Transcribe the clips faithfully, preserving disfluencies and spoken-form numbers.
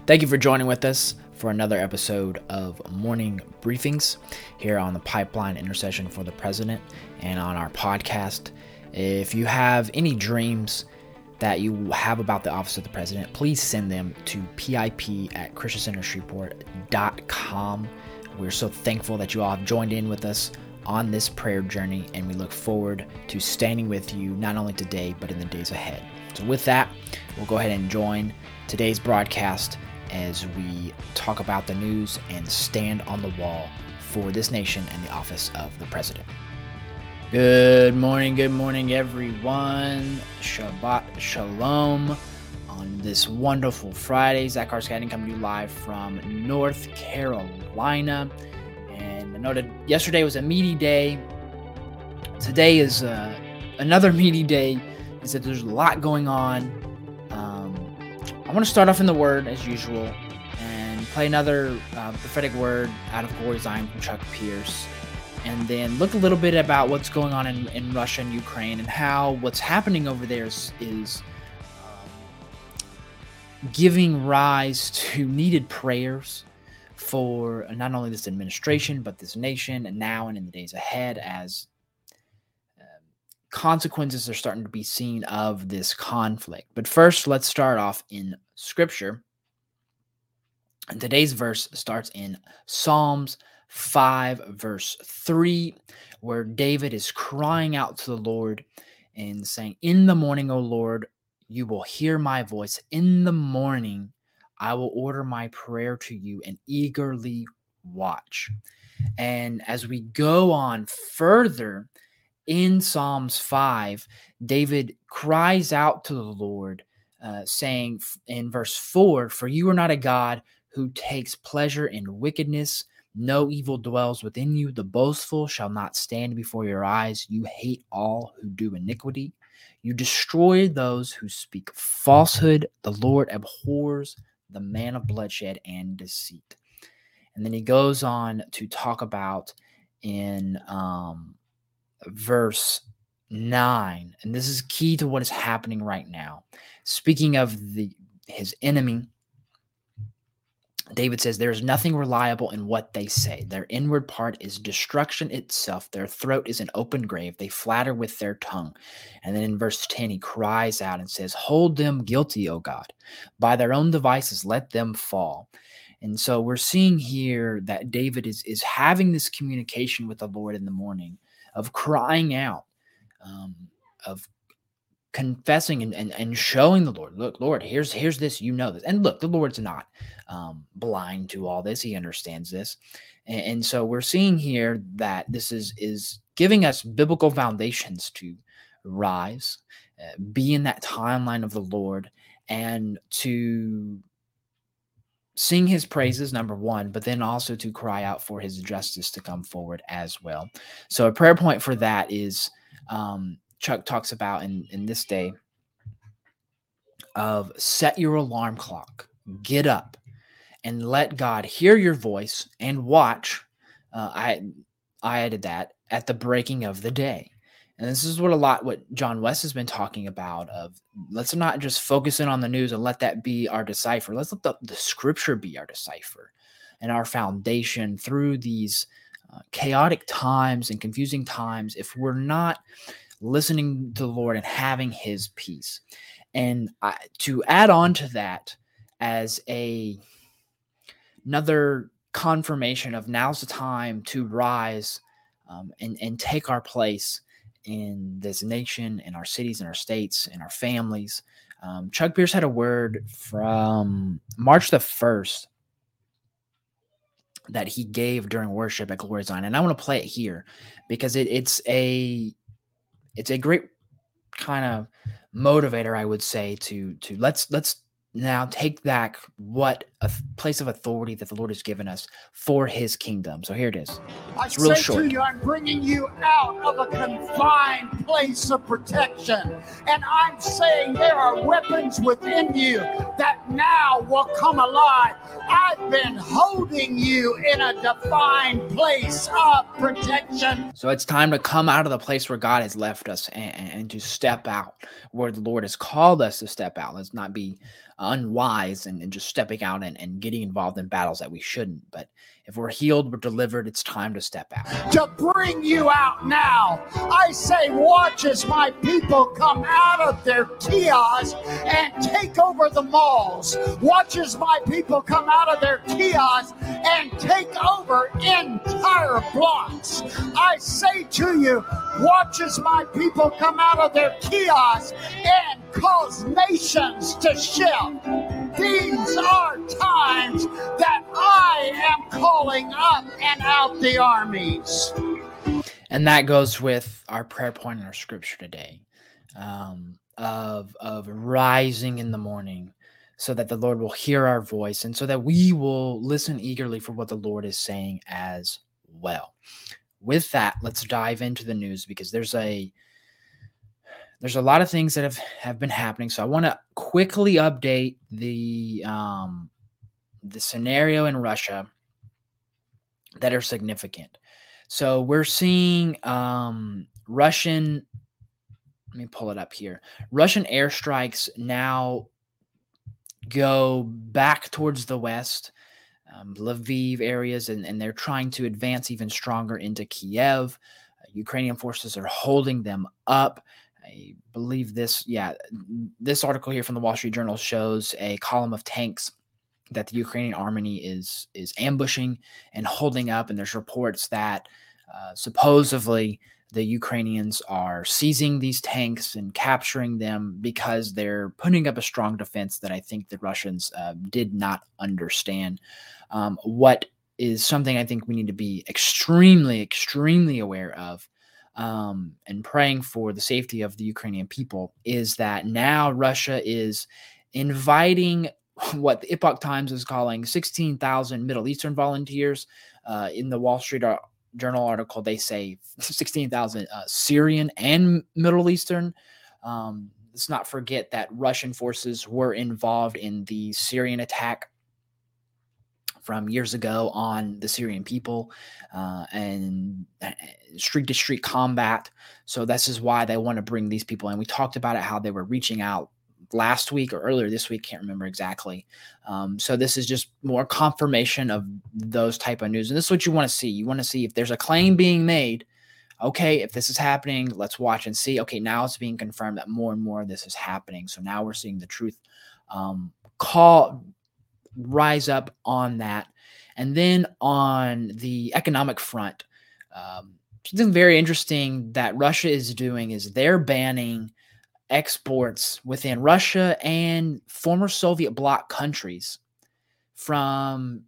Thank you for joining with us for another episode of Morning Briefings here on the Pipeline Intercession for the President and on our podcast. If you have any dreams that you have about the office of the president, please send them to pip at christian center shreveport dot com. We're so thankful that you all have joined in with us on this prayer journey, and we look forward to standing with you not only today, but in the days ahead. So with that, we'll go ahead and join today's broadcast as we talk about the news and stand on the wall for this nation and the office of the president. Good morning, good morning, everyone. Shabbat Shalom on this wonderful Friday. Zach Arskadden coming to you live from North Carolina. And I noted yesterday was a meaty day. Today is uh, another meaty day. Is that there's a lot going on. Um, I want to start off in the Word as usual and play another uh, prophetic word out of Glory Zion from Chuck Pierce. And then look a little bit about what's going on in, in Russia and Ukraine and how what's happening over there is, is um, giving rise to needed prayers for not only this administration, but this nation and now and in the days ahead as uh, consequences are starting to be seen of this conflict. But first, let's start off in Scripture. And today's verse starts in Psalms five, verse three, where David is crying out to the Lord and saying, "In the morning, O Lord, you will hear my voice. In the morning, I will order my prayer to you and eagerly watch." And as we go on further in Psalms five, David cries out to the Lord, uh, saying in verse four, "For you are not a God who takes pleasure in wickedness. No evil dwells within you. The boastful shall not stand before your eyes. You hate all who do iniquity. You destroy those who speak falsehood. The Lord abhors the man of bloodshed and deceit." And then he goes on to talk about in um, verse nine, and this is key to what is happening right now. Speaking of the his enemy, David says, "There is nothing reliable in what they say. Their inward part is destruction itself. Their throat is an open grave. They flatter with their tongue." And then in verse ten, he cries out and says, "Hold them guilty, O God. By their own devices, let them fall." And so we're seeing here that David is, is having this communication with the Lord in the morning of crying out, um, of confessing and, and, and showing the Lord, "Look, Lord, here's here's this, you know this." And look, the Lord's not um, blind to all this. He understands this. And, and so we're seeing here that this is, is giving us biblical foundations to rise, uh, be in that timeline of the Lord, and to sing his praises, number one, but then also to cry out for his justice to come forward as well. So a prayer point for that is um, Chuck talks about in, in this day of set your alarm clock, get up, and let God hear your voice and watch. Uh, I I added that at the breaking of the day. And this is what a lot what John West has been talking about of let's not just focus in on the news and let that be our decipher. Let's let the, the Scripture be our decipher and our foundation through these uh, chaotic times and confusing times if we're not listening to the Lord and having his peace. And I, to add on to that as a another confirmation of now's the time to rise um, and, and take our place in this nation, in our cities, in our states, in our families. Um, Chuck Pierce had a word from March the first that he gave during worship at Glory Zion. And I want to play it here because it, it's a It's a great kind of motivator, I would say, to to let's let's now take back what a place of authority that the Lord has given us for his kingdom. So here it is. It's real I say short. to you, I'm bringing you out of a confined place of protection. And I'm saying there are weapons within you that now will come alive. I've been holding you in a defined place of protection. So it's time to come out of the place where God has left us and, and to step out where the Lord has called us to step out. Let's not be unwise and, and just stepping out and, and getting involved in battles that we shouldn't. But if we're healed, we're delivered, it's time to step out. To bring you out now, I say, watch as my people come out of their kiosks and take over the malls. Watch as my people come out of their kiosks and take over entire blocks. I say to you, watch as my people come out of their kiosks and cause nations to shift. These are times that I am calling up and out the armies. And that goes with our prayer point in our scripture today, um, of, of rising in the morning so that the Lord will hear our voice and so that we will listen eagerly for what the Lord is saying as well. With that, let's dive into the news, because there's a There's a lot of things that have, have been happening. So I want to quickly update the um, the scenario in Russia that are significant. So we're seeing um, Russian, let me pull it up here. Russian airstrikes now go back towards the west, um, Lviv areas, and, and they're trying to advance even stronger into Kiev. Uh, Ukrainian forces are holding them up. I believe this, yeah, this article here from the Wall Street Journal shows a column of tanks that the Ukrainian army is is ambushing and holding up, and there's reports that uh, supposedly the Ukrainians are seizing these tanks and capturing them because they're putting up a strong defense that I think the Russians uh, did not understand. Um, what is something I think we need to be extremely, extremely aware of, Um, and praying for the safety of the Ukrainian people, is that now Russia is inviting what the Epoch Times is calling sixteen thousand Middle Eastern volunteers. Uh, in the Wall Street Journal article, they say sixteen thousand uh, Syrian and Middle Eastern. Um, let's not forget that Russian forces were involved in the Syrian attack from years ago on the Syrian people, uh, and street-to-street combat. So this is why they want to bring these people in. We talked about it, how they were reaching out last week or earlier this week, can't remember exactly. Um, so this is just more confirmation of those type of news. And this is what you want to see. You want to see if there's a claim being made. Okay, if this is happening, let's watch and see. Okay, now it's being confirmed that more and more of this is happening. So now we're seeing the truth um, call rise up on that. And then on the economic front, um, something very interesting that Russia is doing is they're banning exports within Russia and former Soviet bloc countries from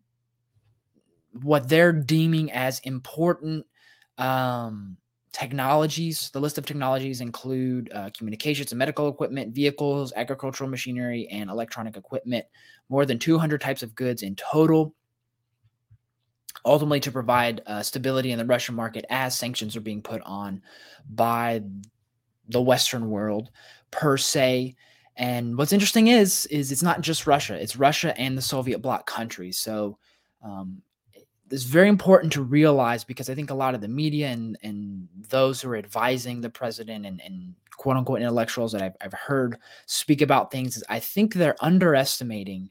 what they're deeming as important um, technologies. The list of technologies include uh, communications and medical equipment, vehicles, agricultural machinery, and electronic equipment. More than two hundred types of goods in total, ultimately to provide uh, stability in the Russian market as sanctions are being put on by the Western world per se. And what's interesting is, is it's not just Russia, it's Russia and the Soviet bloc countries. So um, it's very important to realize, because I think a lot of the media and, and those who are advising the president and, and quote unquote intellectuals that I've, I've heard speak about things, is I think they're underestimating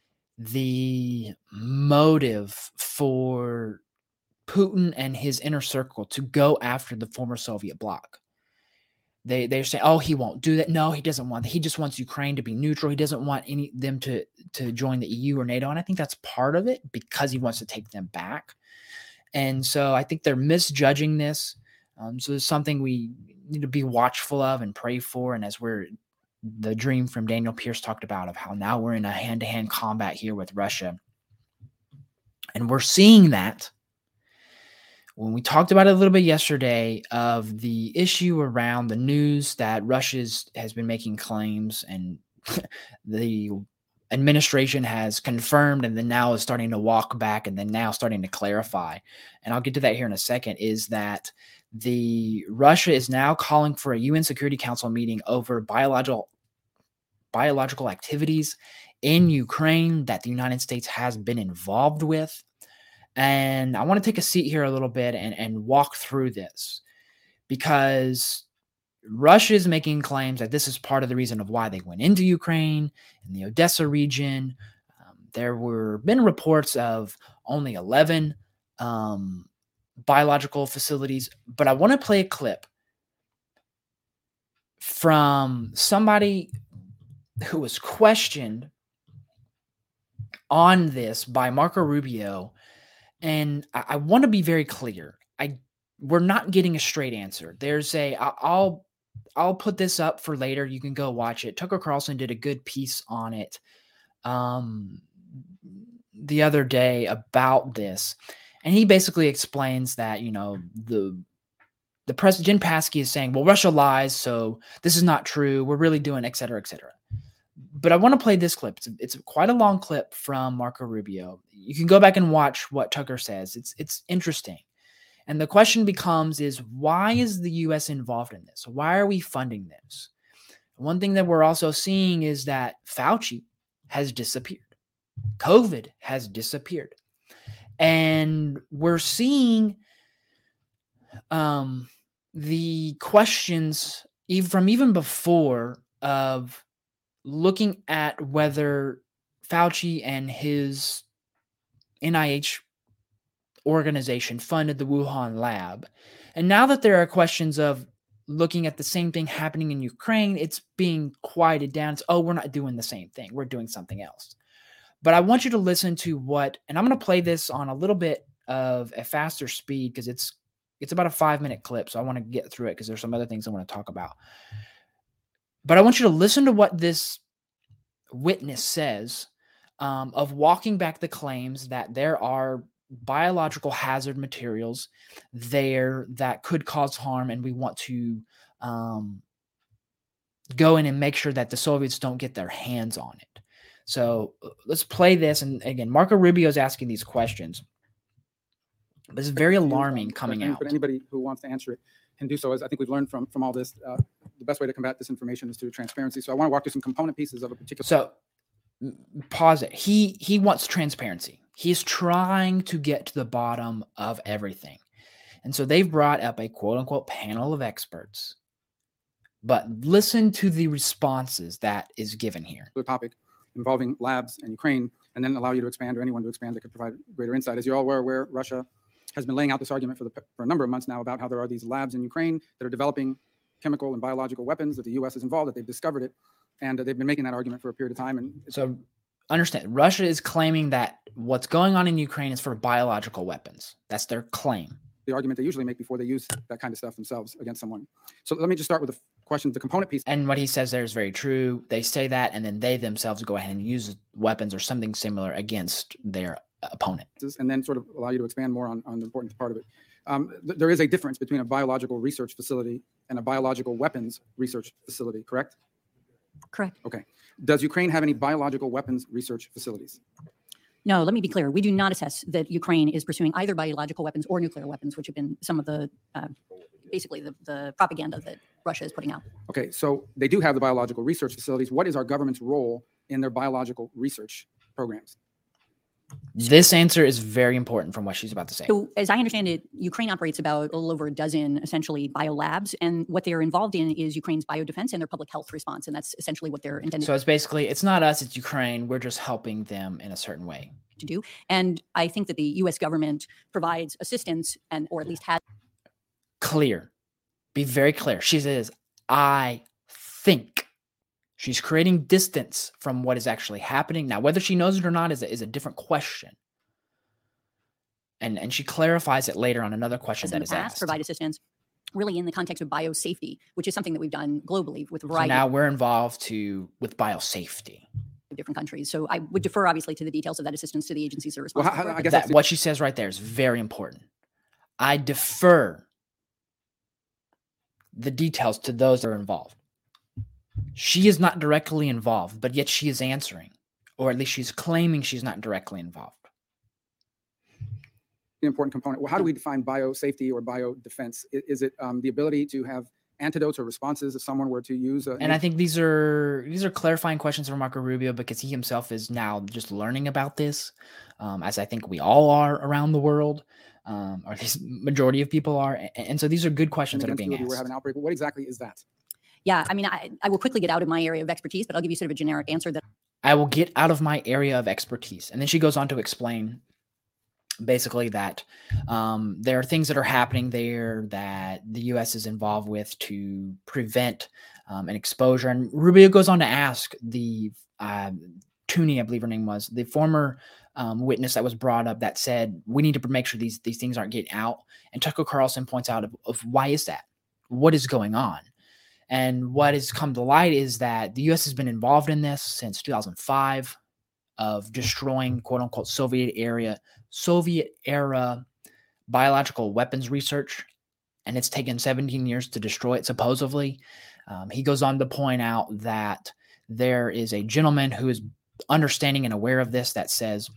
the motive for Putin and his inner circle to go after the former Soviet bloc. They they're saying, oh, he won't do that. No, he doesn't want that. He just wants Ukraine to be neutral. He doesn't want any them to to join the E U or NATO. And I think that's part of it, because he wants to take them back. And so I think they're misjudging this. Um, so it's something we need to be watchful of and pray for. And as we're the dream from Daniel Pierce talked about, of how now we're in a hand-to-hand combat here with Russia. And we're seeing that when we talked about it a little bit yesterday, of the issue around the news that Russia has been making claims, and the administration has confirmed and then now is starting to walk back and then now starting to clarify. And I'll get to that here in a second, is that the Russia is now calling for a U N Security Council meeting over biological biological activities in Ukraine that the United States has been involved with. And I want to take a seat here a little bit and, and walk through this, because Russia is making claims that this is part of the reason of why they went into Ukraine in the Odessa region. Um, there were been reports of only eleven um, biological facilities, but I want to play a clip from somebody who was questioned on this by Marco Rubio. And I, I want to be very clear. I we're not getting a straight answer. There's a I- I'll I'll put this up for later. You can go watch it. Tucker Carlson did a good piece on it um, the other day about this, and he basically explains that you know the the president Jen Psaki is saying, well, Russia lies, so this is not true. We're really doing et cetera, et cetera. But I want to play this clip. It's, it's quite a long clip from Marco Rubio. You can go back and watch what Tucker says. It's it's interesting. And the question becomes is, why is the U S involved in this? Why are we funding this? One thing that we're also seeing is that Fauci has disappeared. COVID has disappeared. And we're seeing um, the questions even from even before of looking at whether Fauci and his N I H organization funded the Wuhan lab. And now that there are questions of looking at the same thing happening in Ukraine, it's being quieted down. It's, oh, we're not doing the same thing. We're doing something else. But I want you to listen to what, and I'm going to play this on a little bit of a faster speed because it's it's about a five minute clip. So I want to get through it because there's some other things I want to talk about. But I want you to listen to what this witness says um, of walking back the claims that there are biological hazard materials there that could cause harm, and we want to um, go in and make sure that the Soviets don't get their hands on it. So let's play this. And again, Marco Rubio is asking these questions. This is very alarming coming but, out. But anybody who wants to answer it can do so. As I think we've learned from, from all this, uh, the best way to combat disinformation is through transparency. So I want to walk through some component pieces of a particular. So pause it. He he wants transparency. He's trying to get to the bottom of everything. And so they've brought up a quote unquote panel of experts. But listen to the responses that is given here. The topic involving labs and Ukraine, and then allow you to expand or anyone to expand that could provide greater insight. As you're all aware, where Russia has been laying out this argument for, the, for a number of months now about how there are these labs in Ukraine that are developing chemical and biological weapons, that the U S is involved, that they've discovered it. And uh, they've been making that argument for a period of time. And so understand, Russia is claiming that what's going on in Ukraine is for biological weapons. That's their claim. The argument they usually make before they use that kind of stuff themselves against someone. So let me just start with the question, the component piece. And what he says there is very true. They say that, and then they themselves go ahead and use weapons or something similar against their opponent. And then sort of allow you to expand more on, on the important part of it. Um, th- there is a difference between a biological research facility and a biological weapons research facility, correct? Correct. Okay. Does Ukraine have any biological weapons research facilities? No, let me be clear. We do not assess that Ukraine is pursuing either biological weapons or nuclear weapons, which have been some of the, uh, basically the, the propaganda that Russia is putting out. Okay, so they do have the biological research facilities. What is our government's role in their biological research programs? This answer is very important from what she's about to say. So as I understand it, Ukraine operates about a little over a dozen essentially biolabs, and what they're involved in is Ukraine's biodefense and their public health response, and that's essentially what they're intended. So it's basically, it's not us, it's Ukraine. We're just helping them in a certain way to do. And I think that the U S government provides assistance, and or at least has. Clear. Be very clear. She says, I think. She's creating distance from what is actually happening. Now, whether she knows it or not is a, is a different question. And, and she clarifies it later on another question that is asked. Provide assistance really in the context of biosafety, which is something that we've done globally with a variety. So now we're involved to with biosafety. Different countries. So I would defer obviously to the details of that assistance to the agencies that are responsible. Well, how, I guess that, what she says right there is very important. I defer the details to those that are involved. She is not directly involved, but yet she is answering, or at least she's claiming she's not directly involved. The important component. Well, how do we define biosafety or biodefense? Is, is it um, the ability to have antidotes or responses if someone were to use? A, and I think these are these are clarifying questions from Marco Rubio because he himself is now just learning about this, um, as I think we all are around the world, um, or at least majority of people are. And, and so these are good questions that are being asked. We're having an outbreak. What exactly is that? Yeah, I mean, I, I will quickly get out of my area of expertise, but I'll give you sort of a generic answer that I will get out of my area of expertise. And then she goes on to explain basically that um, there are things that are happening there that the U S is involved with to prevent um, an exposure. And Rubio goes on to ask the uh, Tooney, I believe her name was, the former um, witness that was brought up that said, we need to make sure these, these things aren't getting out. And Tucker Carlson points out of, of why is that? What is going on? And what has come to light is that the U S has been involved in this since two thousand five of destroying quote unquote Soviet era, Soviet era biological weapons research. And it's taken seventeen years to destroy it, supposedly. Um, he goes on to point out that there is a gentleman who is understanding and aware of this that says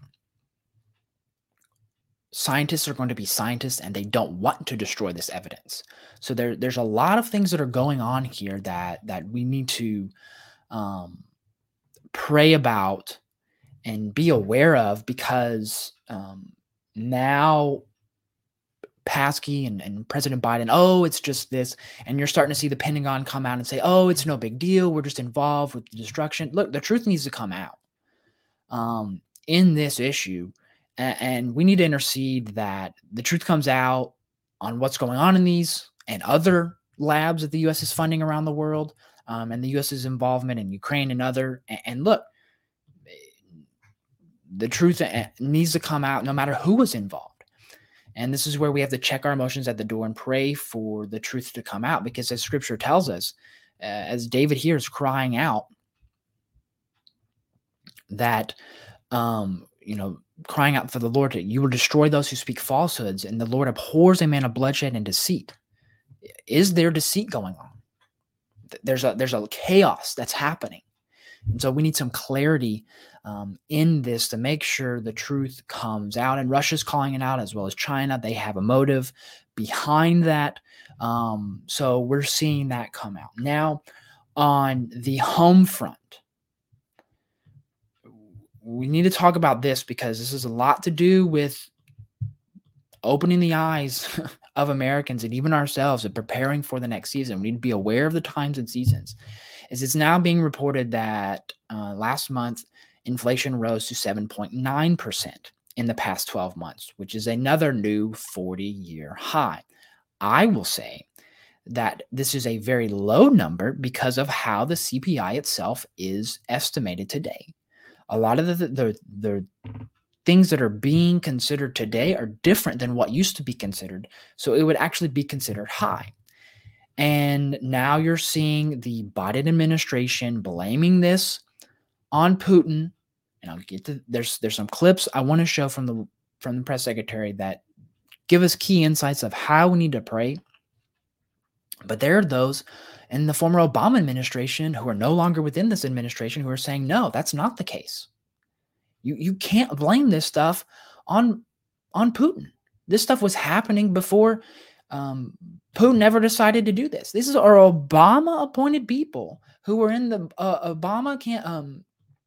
scientists are going to be scientists and they don't want to destroy this evidence. So there, there's a lot of things that are going on here that, that we need to um, pray about and be aware of, because um, now Paskey and, and President Biden, oh, it's just this. And you're starting to see the Pentagon come out and say, oh, it's no big deal. We're just involved with the destruction. Look, the truth needs to come out um, in this issue. And, and we need to intercede that the truth comes out on what's going on in these and other labs that the U S is funding around the world, um, and the U S's involvement in Ukraine and other. And, and look, the truth needs to come out no matter who was involved. And this is where we have to check our emotions at the door and pray for the truth to come out, because as scripture tells us, uh, as David here is crying out that, um, you know, crying out for the Lord, to, you will destroy those who speak falsehoods, and the Lord abhors a man of bloodshed and deceit. Is there deceit going on? There's a, there's a chaos that's happening. And so we need some clarity um, in this to make sure the truth comes out. And Russia's calling it out, as well as China. They have a motive behind that. Um, so we're seeing that come out. Now, on the home front, we need to talk about this, because this has a lot to do with opening the eyes of Americans and even ourselves and preparing for the next season. We need to be aware of the times and seasons. Is it's now being reported that uh, last month inflation rose to seven point nine percent in the past twelve months, which is another new forty-year high. I will say that this is a very low number because of how the C P I itself is estimated today. A lot of the, the, the things that are being considered today are different than what used to be considered. So it would actually be considered high. And now you're seeing the Biden administration blaming this on Putin. And I'll get to, there's, there's some clips I want to show from the, from the press secretary that give us key insights of how we need to pray. But there are those in the former Obama administration who are no longer within this administration who are saying, no, that's not the case. You you can't blame this stuff on, on Putin. This stuff was happening before um, Putin ever decided to do this. This is our Obama-appointed people who were in the uh, Obama can't, um,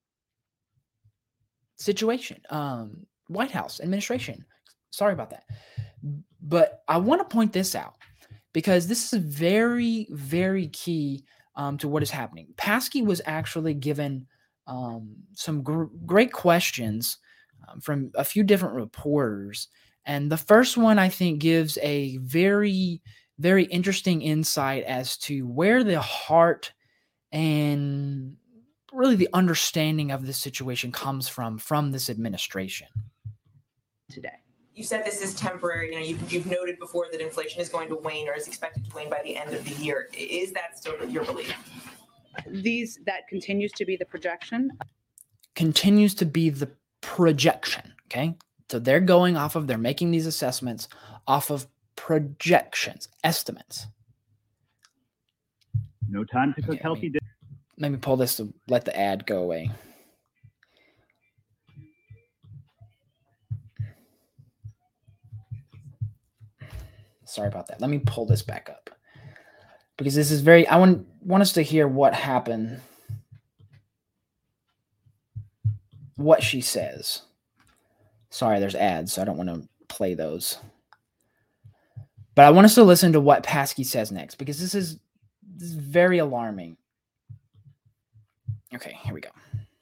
situation, um, White House administration. Sorry about that. But I want to point this out, because this is very, very key um, to what is happening. Paskey was actually given um, some gr- great questions um, from a few different reporters. And the first one, I think, gives a very, very interesting insight as to where the heart and really the understanding of this situation comes from, from this administration today. You said this is temporary. You know, you've, you've noted before that inflation is going to wane, or is expected to wane by the end of the year. Is that still your belief? These that continues to be the projection. Continues to be the projection. Okay, so they're going off of, they're making these assessments off of projections, estimates. No time to cook Okay, healthy let me, let me pull this to let the ad go away. Sorry about that. Let me pull this back up, because this is very, I want, want us to hear what happened, what she says. Sorry, there's ads, so I don't want to play those. But I want us to listen to what Paskey says next, because this is this is very alarming. Okay, here we go.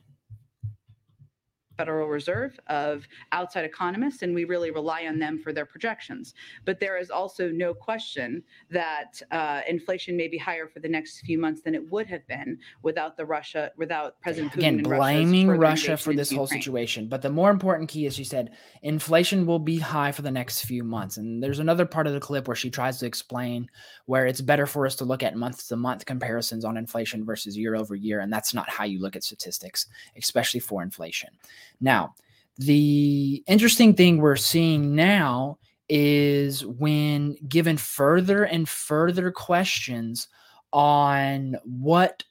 Federal Reserve of outside economists, and we really rely on them for their projections. But there is also no question that uh, inflation may be higher for the next few months than it would have been without the Russia, without President Putin Again, and blaming Russia's further Russia invasion for this into whole Ukraine. situation. But the more important key is she said inflation will be high for the next few months. And there's another part of the clip where she tries to explain where it's better for us to look at month to month comparisons on inflation versus year over year. And that's not how you look at statistics, especially for inflation. Now, the interesting thing we're seeing now is when given further and further questions on what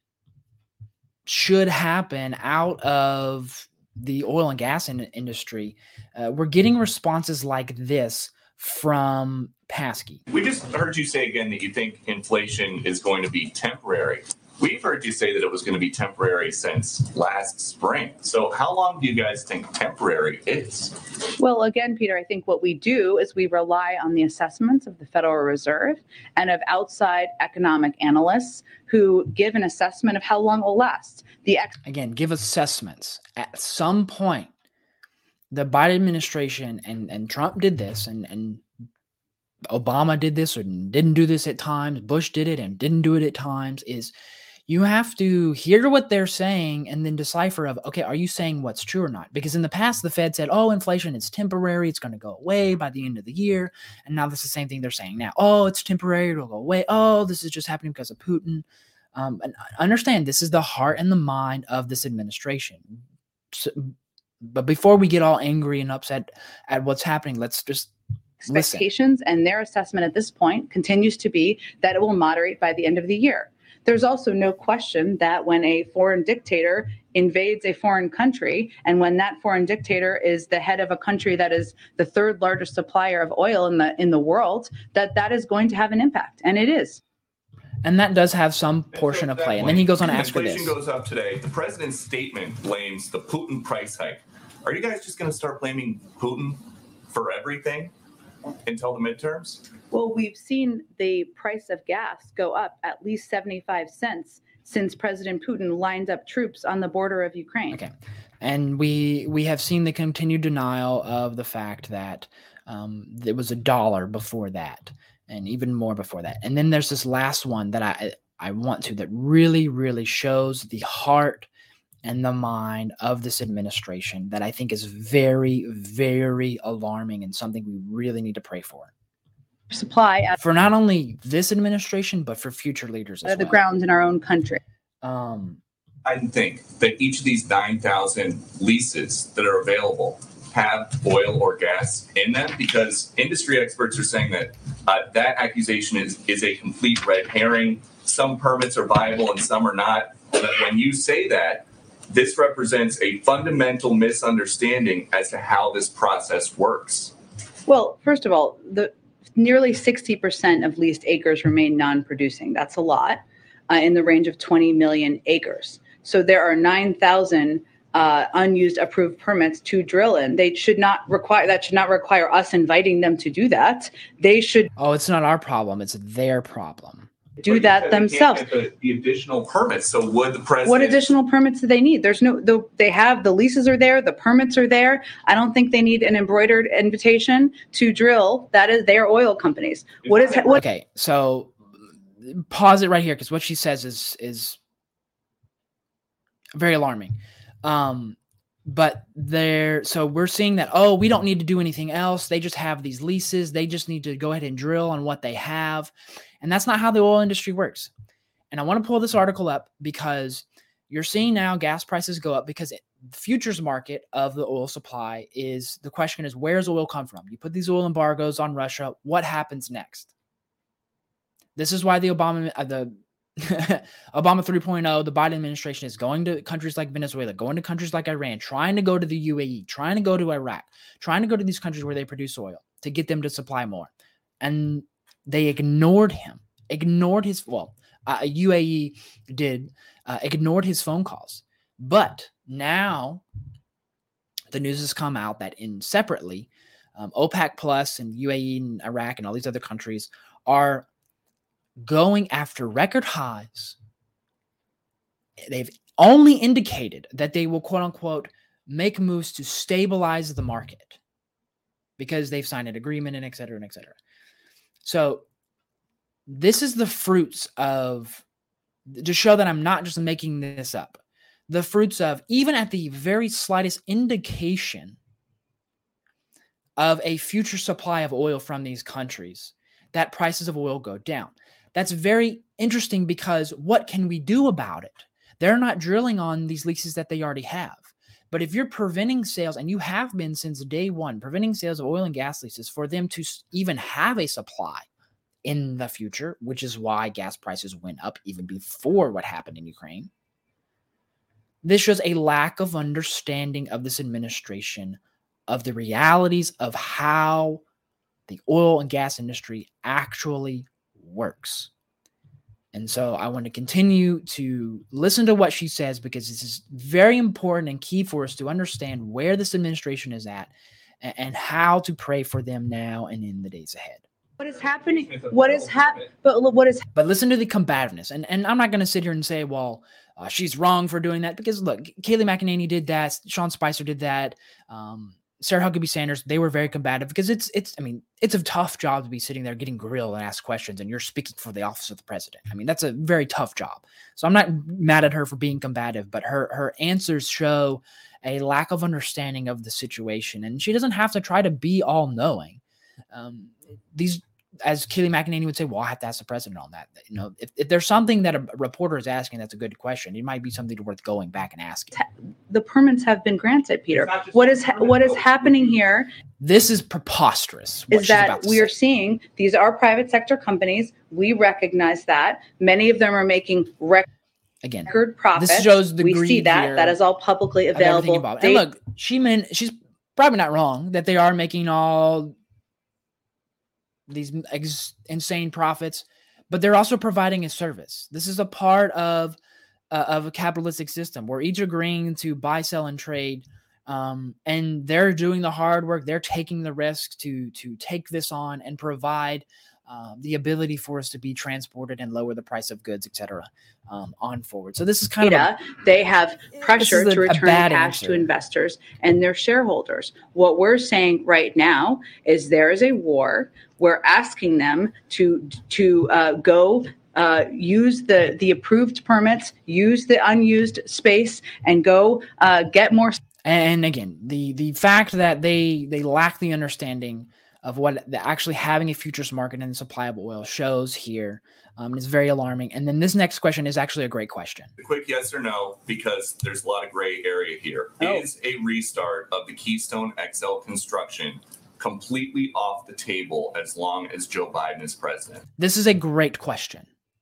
should happen out of the oil and gas in- industry, uh, we're getting responses like this from Paskey. We just heard you say again that you think inflation is going to be temporary. We've heard you say that it was going to be temporary since last spring. So how long do you guys think temporary is? Well, again, Peter, I think what we do is we rely on the assessments of the Federal Reserve and of outside economic analysts who give an assessment of how long it will last. The ex- Again, give assessments. At some point, the Biden administration and, and Trump did this, and, and Obama did this or didn't do this at times. Bush did it and didn't do it at times, is you have to hear what they're saying and then decipher of, okay, are you saying what's true or not? Because in the past, the Fed said, oh, inflation is temporary. It's going to go away by the end of the year. And now that's the same thing they're saying now. Oh, it's temporary. It'll go away. Oh, this is just happening because of Putin. Um, and understand this is the heart and the mind of this administration. So, but before we get all angry and upset at what's happening, let's just listen. expectations, and their assessment at this point continues to be that it will moderate by the end of the year. There's also no question that when a foreign dictator invades a foreign country, and when that foreign dictator is the head of a country that is the third largest supplier of oil in the in the world, that that is going to have an impact, and it is. And that does have some portion so of play. And then he goes on to ask for this. Inflation goes up today. The president's statement blames the Putin price hike. Are you guys just going to start blaming Putin for everything until the midterms? Well, we've seen the price of gas go up at least seventy-five cents since President Putin lined up troops on the border of Ukraine. Okay. And we we have seen the continued denial of the fact that um, it was a dollar before that, and even more before that. And then there's this last one that I I want to that really, really shows the heart and the mind of this administration that I think is very, very alarming and something we really need to pray for. Supply out For not only this administration, but for future leaders as of the well. ground in our own country. Um, I think that each of these nine thousand leases that are available have oil or gas in them, because industry experts are saying that uh, that accusation is, is a complete red herring. Some permits are viable and some are not. But when you say that, this represents a fundamental misunderstanding as to how this process works. Well, first of all, the nearly sixty percent of leased acres remain non-producing. That's a lot, uh, in the range of twenty million acres. So there are nine thousand uh, unused approved permits to drill in. They should not require, that should not require us inviting them to do that. They should oh, it's not our problem. It's their problem. do But you that said they can't themselves. get The, the additional permits. So would the president? What additional permits do they need? There's no, the, they have, the leases are there, the permits are there. I don't think they need an embroidered invitation to drill. That is their oil companies. What is, what Okay, so pause it right here because what she says is is very alarming. Um, but there, so we're seeing that, oh, we don't need to do anything else. They just have these leases. They just need to go ahead and drill on what they have. And that's not how the oil industry works. And I want to pull this article up because you're seeing now gas prices go up because it, the futures market of the oil supply is, the question is, where's oil come from? You put these oil embargoes on Russia. What happens next? This is why the Obama, uh, the Obama three point oh, the Biden administration is going to countries like Venezuela, going to countries like Iran, trying to go to the U A E, trying to go to Iraq, trying to go to these countries where they produce oil to get them to supply more. And they ignored him, ignored his, well, uh, U A E did, uh, ignored his phone calls. But now the news has come out that in separately, um, OPEC Plus and U A E and Iraq and all these other countries are going after record highs. They've only indicated that they will, quote unquote, make moves to stabilize the market because they've signed an agreement and et cetera, and et cetera. So this is the fruits of, to show that I'm not just making this up, the fruits of, even at the very slightest indication of a future supply of oil from these countries, that prices of oil go down. That's very interesting because what can we do about it? They're not drilling on these leases that they already have. But if you're preventing sales, and you have been since day one, preventing sales of oil and gas leases for them to even have a supply in the future, which is why gas prices went up even before what happened in Ukraine, this shows a lack of understanding of this administration of the realities of how the oil and gas industry actually works. And so I want to continue to listen to what she says, because this is very important and key for us to understand where this administration is at and, and how to pray for them now and in the days ahead. What is happening? What is happening? But look, what is But listen to the combativeness. And, and I'm not going to sit here and say, well, uh, she's wrong for doing that, because look, Kayleigh McEnany did that. Sean Spicer did that. Um, Sarah Huckabee Sanders, they were very combative, because it's, it's, I mean, it's a tough job to be sitting there getting grilled and asked questions, and you're speaking for the office of the president. I mean, that's a very tough job. So I'm not mad at her for being combative, but her, her answers show a lack of understanding of the situation, and she doesn't have to try to be all knowing. Um, these, as Kayleigh McEnany would say, well, I have to ask the president on that. You know, if, if there's something that a reporter is asking that's a good question, it might be something worth going back and asking. the permits have been granted, Peter? What is ha- what is happening here? This is preposterous. what Is she's about that to we are say. seeing these are private sector companies. We recognize that many of them are making record Again, profits. this shows the we see greed that here that is all publicly of everything available. involved. And They- look, she meant she's probably not wrong that they are making all these ex- insane profits, but they're also providing a service. This is a part of uh, of a capitalistic system where each agreeing to buy, sell, and trade, um, and they're doing the hard work. They're taking the risk to to take this on and provide uh, the ability for us to be transported and lower the price of goods, et cetera, um, on forward. So this is kind of a, data, they have pressure This is to a- a return bad cash answer. to investors and their shareholders. What we're saying right now is there is a war. We're asking them to to uh, go uh, use the the approved permits, use the unused space, and go uh, get more. And again, the the fact that they they lack the understanding of what the, actually having a futures market and the supply of oil shows here um, is very alarming. And then this next question is actually a great question. A quick yes or no, because there's a lot of gray area here. Oh. Is a restart of the Keystone X L construction completely off the table as long as Joe Biden is president? This is a great question.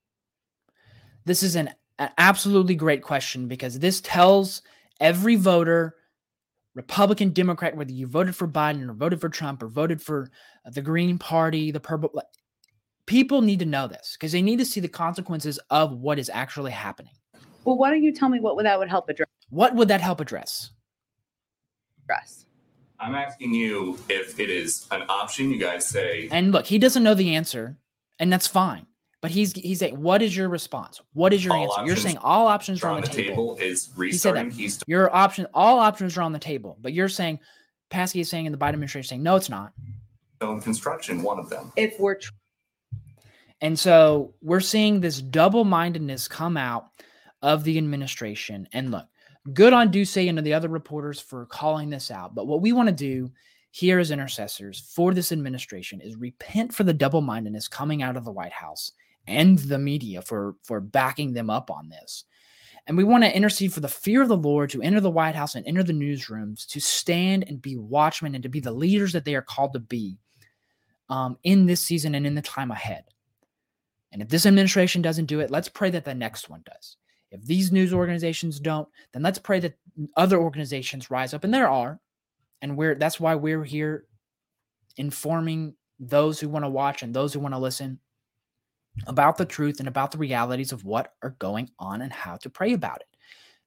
This is an, an absolutely great question, because this tells every voter, Republican, Democrat, whether you voted for Biden or voted for Trump or voted for uh, the Green Party, the purple, like, people need to know this, because they need to see the consequences of what is actually happening. Well, why don't you tell me what that would help What would that help address? address? I'm asking you if it is an option. You guys say And look, he doesn't know the answer, and that's fine. But he's he's saying, what is your response? What is your All answer? You're options saying all options are on on the the table. table is said that. restarting Keystone. Your option, all options are on the table. But you're saying, Paskey is saying, and the Biden administration is saying, no, it's not. Construction, one of them. If we're tr- And so we're seeing this double-mindedness come out of the administration. And look, good on Ducey and the other reporters for calling this out. But what we want to do here as intercessors for this administration is repent for the double-mindedness coming out of the White House and the media for, for backing them up on this. And we want to intercede for the fear of the Lord to enter the White House and enter the newsrooms, to stand and be watchmen and to be the leaders that they are called to be um, in this season and in the time ahead. And if this administration doesn't do it, let's pray that the next one does. If these news organizations don't, then let's pray that other organizations rise up. And there are. And we're that's why we're here informing those who want to watch and those who want to listen about the truth and about the realities of what are going on and how to pray about it.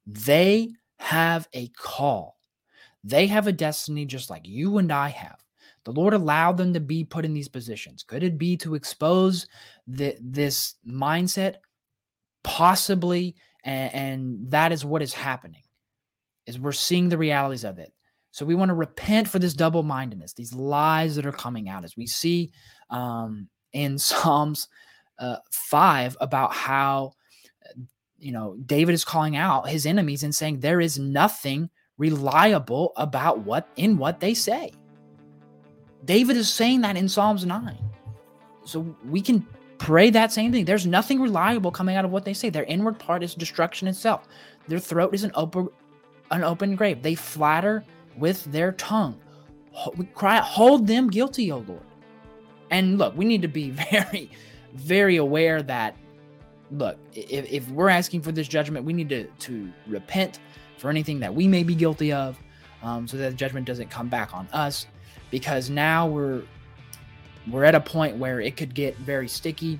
They have a call. They have a destiny just like you and I have The Lord allowed them to be put in these positions. Could it be to expose the, this mindset? Possibly, and, and that is what is happening, is we're seeing the realities of it. So we want to repent for this double-mindedness, these lies that are coming out, as we see um, in Psalms uh, five about how, you know, David is calling out his enemies and saying there is nothing reliable about what in what they say. David is saying that in Psalms nine. So we can pray that same thing. There's nothing reliable coming out of what they say. Their inward part is destruction itself. Their throat is an open, an open grave. They flatter with their tongue. We cry, hold them guilty, O Lord. And look, we need to be very, very aware that, look, if, if we're asking for this judgment, we need to, to repent for anything that we may be guilty of, um, so that the judgment doesn't come back on us, because now we're we're at a point where it could get very sticky.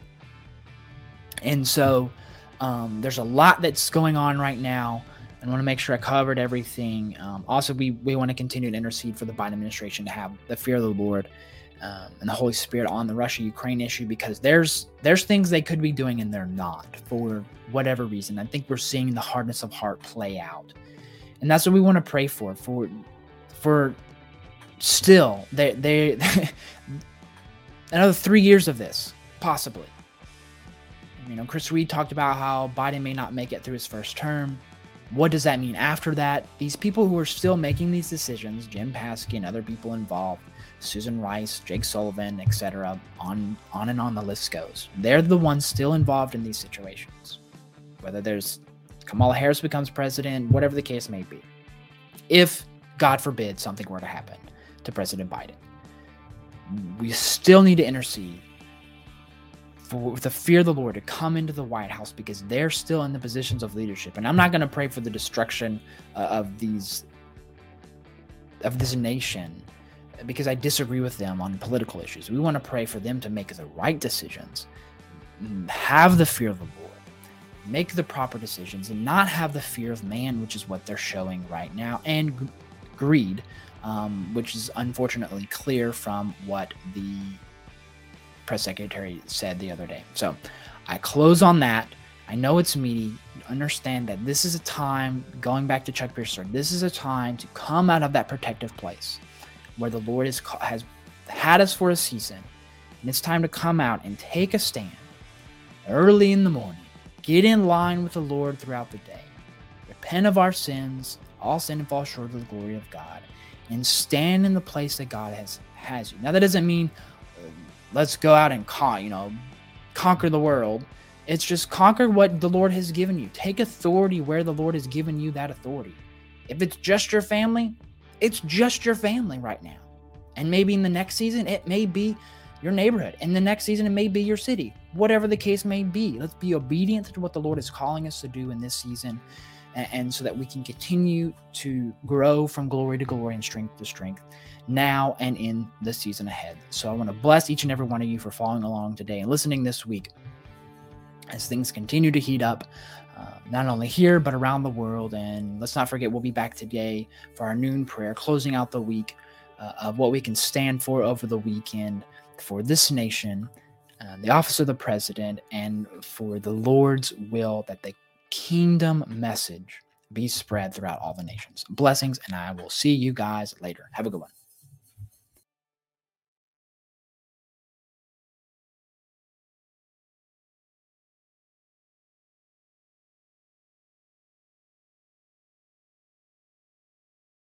And so um, there's a lot that's going on right now. I want to make sure I covered everything. Um, also, we, we want to continue to intercede for the Biden administration to have the fear of the Lord um, and the Holy Spirit on the Russia-Ukraine issue, because there's there's things they could be doing and they're not for whatever reason. I think we're seeing the hardness of heart play out. And that's what we want to pray for, for, for still, they, they another three years of this, possibly. You know, Chris Reed talked about how Biden may not make it through his first term. What does that mean after that? These people who are still making these decisions, Jim Paskey and other people involved, Susan Rice, Jake Sullivan, et cetera, on, on and on the list goes. They're the ones still involved in these situations. Whether there's Kamala Harris becomes president, whatever the case may be. If, God forbid, something were to happen to President Biden, we still need to intercede for the fear of the Lord to come into the White House, because they're still in the positions of leadership. And I'm not going to pray for the destruction uh, of these, of this nation, because I disagree with them on political issues. We want to pray for them to make the right decisions, have the fear of the Lord, make the proper decisions, and not have the fear of man, which is what they're showing right now, and g- greed, um, which is unfortunately clear from what the press secretary said the other day. So I close on that. I know it's meaty. Understand that this is a time, going back to Chuck Pierce, this is a time to come out of that protective place where the Lord is, has had us for a season. And it's time to come out and take a stand early in the morning. Get in line with the Lord throughout the day. Repent of our sins. All sin and fall short of the glory of God. And stand in the place that God has, has you. Now, that doesn't mean uh, let's go out and con- you know, conquer the world. It's just conquer what the Lord has given you. Take authority where the Lord has given you that authority. If it's just your family, it's just your family right now. And maybe in the next season, it may be your neighborhood. In the next season, it may be your city. Whatever the case may be, let's be obedient to what the Lord is calling us to do in this season, and, and so that we can continue to grow from glory to glory and strength to strength now and in the season ahead. So I want to bless each and every one of you for following along today and listening this week as things continue to heat up, uh, not only here, but around the world. And let's not forget, we'll be back today for our noon prayer, closing out the week uh, of what we can stand for over the weekend for this nation, uh, the office of the president, and for the Lord's will that the kingdom message be spread throughout all the nations. Blessings, and I will see you guys later. Have a good one.